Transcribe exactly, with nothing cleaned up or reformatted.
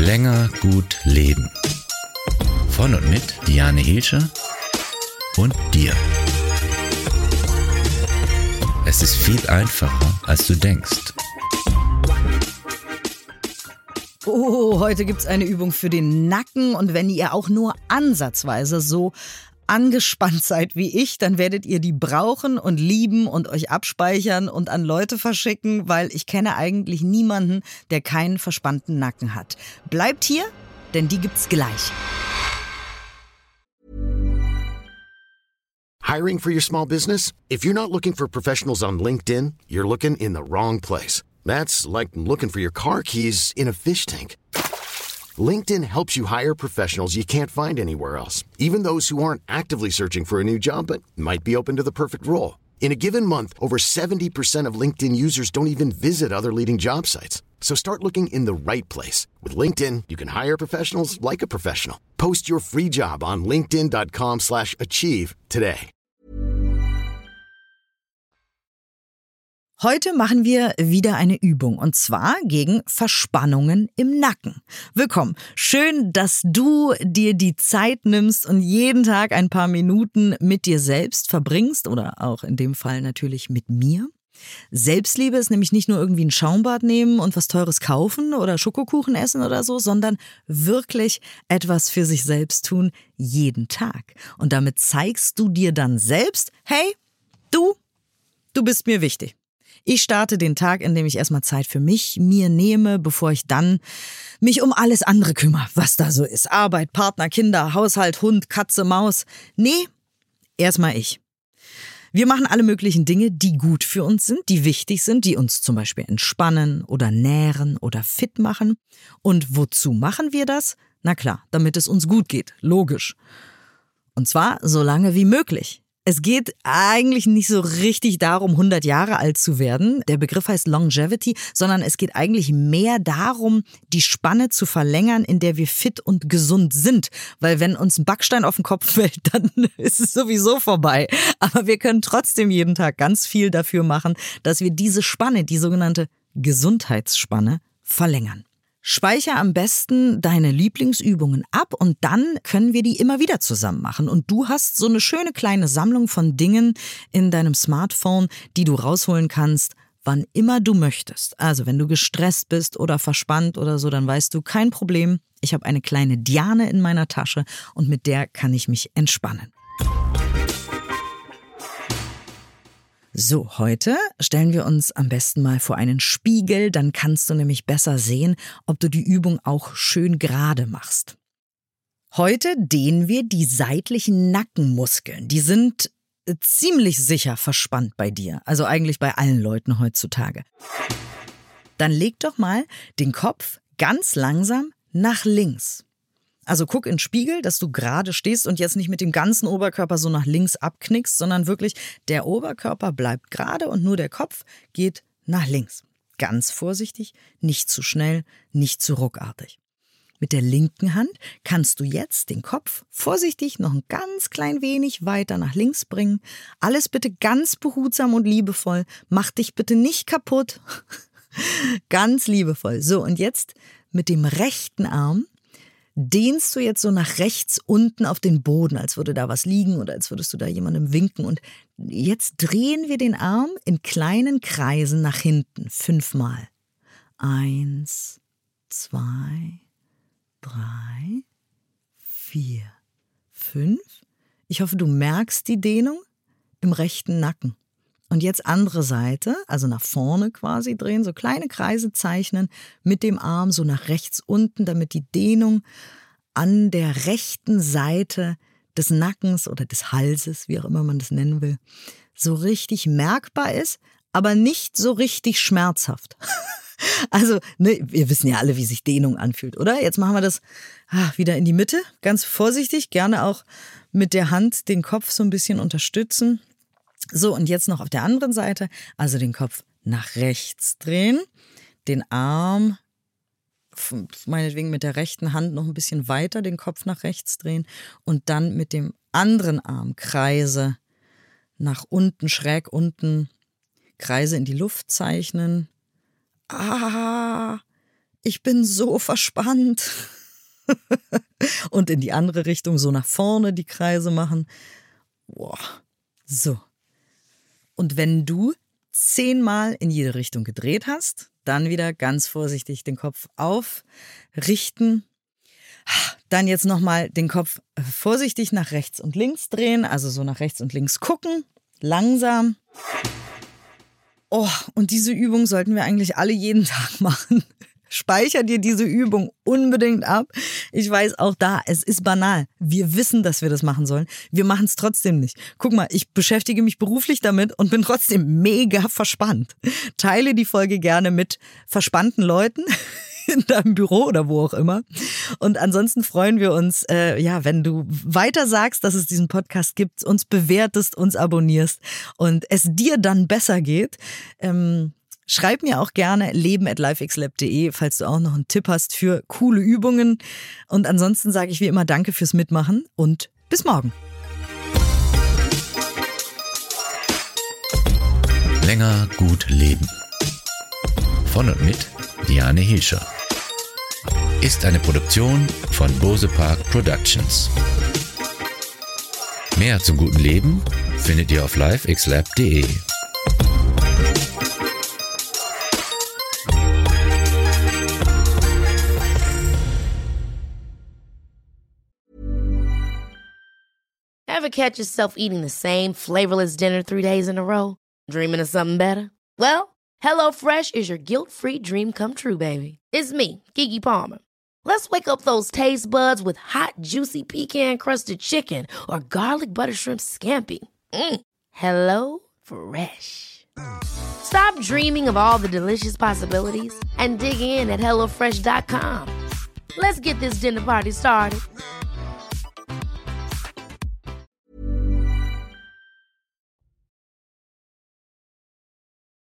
Länger gut leben. Von und mit Diane Hilscher und dir. Es ist viel einfacher, als du denkst. Oh, heute gibt's eine Übung für den Nacken und wenn ihr auch nur ansatzweise so angespannt seid wie ich, dann werdet ihr die brauchen und lieben und euch abspeichern und an Leute verschicken, weil ich kenne eigentlich niemanden, der keinen verspannten Nacken hat. Bleibt hier, denn die gibt's gleich. Hiring for your small business? If you're not looking for professionals on LinkedIn, you're looking in the wrong place. That's like looking for your car keys in a fish tank. LinkedIn helps you hire professionals you can't find anywhere else, even those who aren't actively searching for a new job but might be open to the perfect role. In a given month, over seventy percent of LinkedIn users don't even visit other leading job sites. So start looking in the right place. With LinkedIn, you can hire professionals like a professional. Post your free job on linkedin dot com slash achieve today. Heute machen wir wieder eine Übung und zwar gegen Verspannungen im Nacken. Willkommen. Schön, dass du dir die Zeit nimmst und jeden Tag ein paar Minuten mit dir selbst verbringst oder auch in dem Fall natürlich mit mir. Selbstliebe ist nämlich nicht nur irgendwie ein Schaumbad nehmen und was Teures kaufen oder Schokokuchen essen oder so, sondern wirklich etwas für sich selbst tun jeden Tag. Und damit zeigst du dir dann selbst, hey, du, du bist mir wichtig. Ich starte den Tag, indem ich erstmal Zeit für mich mir nehme, bevor ich dann mich um alles andere kümmere, was da so ist. Arbeit, Partner, Kinder, Haushalt, Hund, Katze, Maus. Nee, erstmal ich. Wir machen alle möglichen Dinge, die gut für uns sind, die wichtig sind, die uns zum Beispiel entspannen oder nähren oder fit machen. Und wozu machen wir das? Na klar, damit es uns gut geht, logisch. Und zwar so lange wie möglich. Es geht eigentlich nicht so richtig darum, hundert Jahre alt zu werden. Der Begriff heißt Longevity, sondern es geht eigentlich mehr darum, die Spanne zu verlängern, in der wir fit und gesund sind. Weil wenn uns ein Backstein auf den Kopf fällt, dann ist es sowieso vorbei. Aber wir können trotzdem jeden Tag ganz viel dafür machen, dass wir diese Spanne, die sogenannte Gesundheitsspanne, verlängern. Speicher am besten deine Lieblingsübungen ab und dann können wir die immer wieder zusammen machen. Und du hast so eine schöne kleine Sammlung von Dingen in deinem Smartphone, die du rausholen kannst, wann immer du möchtest. Also wenn du gestresst bist oder verspannt oder so, dann weißt du, kein Problem. Ich habe eine kleine Diane in meiner Tasche und mit der kann ich mich entspannen. So, heute stellen wir uns am besten mal vor einen Spiegel, dann kannst du nämlich besser sehen, ob du die Übung auch schön gerade machst. Heute dehnen wir die seitlichen Nackenmuskeln. Die sind ziemlich sicher verspannt bei dir, also eigentlich bei allen Leuten heutzutage. Dann leg doch mal den Kopf ganz langsam nach links. Also guck in den Spiegel, dass du gerade stehst und jetzt nicht mit dem ganzen Oberkörper so nach links abknickst, sondern wirklich der Oberkörper bleibt gerade und nur der Kopf geht nach links. Ganz vorsichtig, nicht zu schnell, nicht zu ruckartig. Mit der linken Hand kannst du jetzt den Kopf vorsichtig noch ein ganz klein wenig weiter nach links bringen. Alles bitte ganz behutsam und liebevoll. Mach dich bitte nicht kaputt. Ganz liebevoll. So, und jetzt mit dem rechten Arm dehnst du jetzt so nach rechts unten auf den Boden, als würde da was liegen oder als würdest du da jemandem winken. Und jetzt drehen wir den Arm in kleinen Kreisen nach hinten. Fünfmal. Eins, zwei, drei, vier, fünf. Ich hoffe, du merkst die Dehnung im rechten Nacken. Und jetzt andere Seite, also nach vorne quasi drehen, so kleine Kreise zeichnen mit dem Arm so nach rechts unten, damit die Dehnung an der rechten Seite des Nackens oder des Halses, wie auch immer man das nennen will, so richtig merkbar ist, aber nicht so richtig schmerzhaft. Also, ne, wir wissen ja alle, wie sich Dehnung anfühlt, oder? Jetzt machen wir das ah, wieder in die Mitte, ganz vorsichtig, gerne auch mit der Hand den Kopf so ein bisschen unterstützen. So, und jetzt noch auf der anderen Seite, also den Kopf nach rechts drehen, den Arm, meinetwegen mit der rechten Hand noch ein bisschen weiter, den Kopf nach rechts drehen und dann mit dem anderen Arm Kreise nach unten, schräg unten, Kreise in die Luft zeichnen. Ah, ich bin so verspannt. Und in die andere Richtung, so nach vorne die Kreise machen. Boah. So. Und wenn du zehnmal in jede Richtung gedreht hast, dann wieder ganz vorsichtig den Kopf aufrichten. Dann jetzt nochmal den Kopf vorsichtig nach rechts und links drehen, also so nach rechts und links gucken, langsam. Oh, und diese Übung sollten wir eigentlich alle jeden Tag machen. Speicher dir diese Übung unbedingt ab. Ich weiß auch da, es ist banal. Wir wissen, dass wir das machen sollen. Wir machen es trotzdem nicht. Guck mal, ich beschäftige mich beruflich damit und bin trotzdem mega verspannt. Teile die Folge gerne mit verspannten Leuten in deinem Büro oder wo auch immer. Und ansonsten freuen wir uns, äh, ja, wenn du weiter sagst, dass es diesen Podcast gibt, uns bewertest, uns abonnierst und es dir dann besser geht. Ähm, Schreib mir auch gerne leben at lifexlab punkt de, falls du auch noch einen Tipp hast für coole Übungen. Und ansonsten sage ich wie immer danke fürs Mitmachen und bis morgen. Länger gut leben. Von und mit Diane Hilscher. Ist eine Produktion von Bose Park Productions. Mehr zum guten Leben findet ihr auf lifexlab punkt de. Ever catch yourself eating the same flavorless dinner three days in a row? Dreaming of something better? Well, HelloFresh is your guilt-free dream come true, baby. It's me, Keke Palmer. Let's wake up those taste buds with hot, juicy pecan-crusted chicken or garlic butter shrimp scampi. Mm. Hello Fresh. Stop dreaming of all the delicious possibilities and dig in at hello fresh dot com. Let's get this dinner party started.